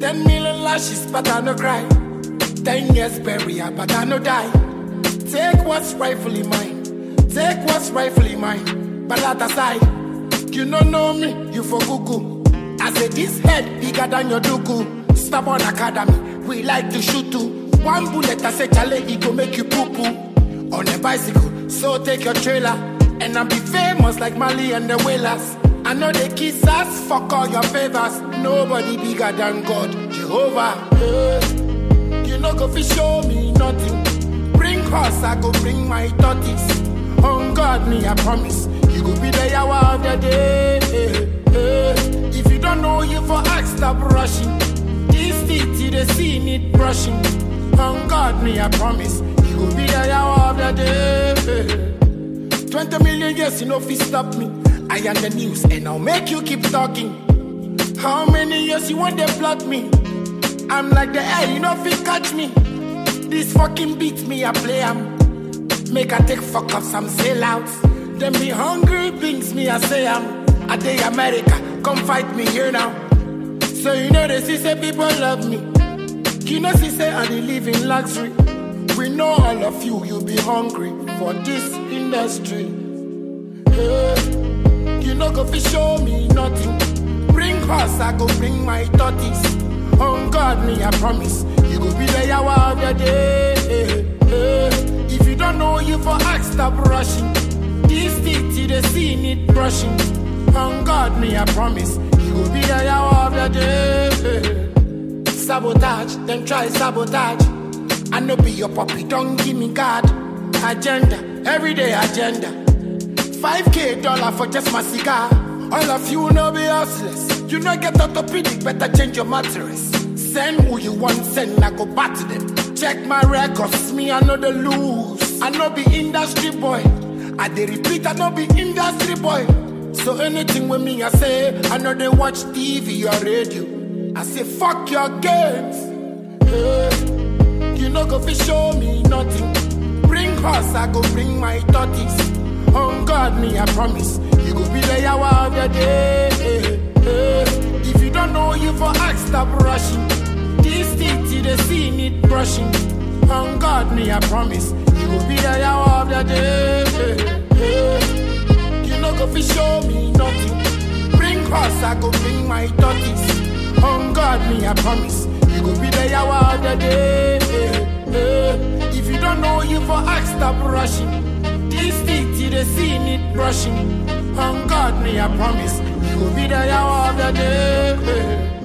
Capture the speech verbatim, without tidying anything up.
Ten million lashes, but I no cry. Ten years burial, but I no die. Take what's rightfully mine. Take what's rightfully mine. But that aside, you don't know me, you for Google. I say this head bigger than your dugu. Stubborn Academy, we like to shoot too. One bullet, I say chale, it go make you poo poo. On a bicycle, so take your trailer. And I'll be famous like Mali and the Whalers. I know they kiss us, fuck all your favors. Nobody bigger than God, Jehovah. Yeah. You know go fi show me nothing. Bring horse, I go bring my thirties. On God, me I promise. You go be the hour of the day. Yeah. Yeah. If you don't know, you for ask, stop rushing. This teeth, they see need brushing. On God, me I promise. You go be the hour of the day. Yeah. Twenty million years, you know fi stop me. I am the news and I'll make you keep talking. How many years you want to block me? I'm like the air, you know if you catch me. This fucking beat me, I play am. Make I take fuck up some sellouts. Them be hungry brings me, I say am. I day America, come fight me here now. So you know they see say people love me. You know see say I dey live in luxury. We know all of you, you be hungry for this industry. Yeah. You know go fi show me nothing. Bring horse, I go bring my thirties. On God, me I promise. You go be the hour of the day. If you don't know, you for ask, stop rushing. This teeth, they see need brushing. On God, me I promise. You go be the hour of the day. Sabotage, then try sabotage. I know be your puppy, don't give me God. Agenda, everyday agenda. five K dollar for just my cigar. All of you know be hustlers. You know get orthopedic, better change your mattress. Send who you want, send, I go back to them. Check my records, me I know the lose. I know be industry boy. I dey repeat, I know be industry boy. So anything with me I say, I know they watch T V or radio. I say fuck your games. Yeah. You know go fi show me nothing. Bring horse, I go bring my thirties. On God, me I promise. You go be the hour of the day. If you don't know, you for ask, stop rushing. This teeth, they see need brushing. On God, me I promise. You go be the hour of the day. You know go fi show me nothing. Bring horse, I go bring my thirties. On God, me I promise. You go be the hour of the day. If you don't know, you for ask, stop rushing. This teeth, they see need brushing. On God, me I promise. You will be the hour of the day.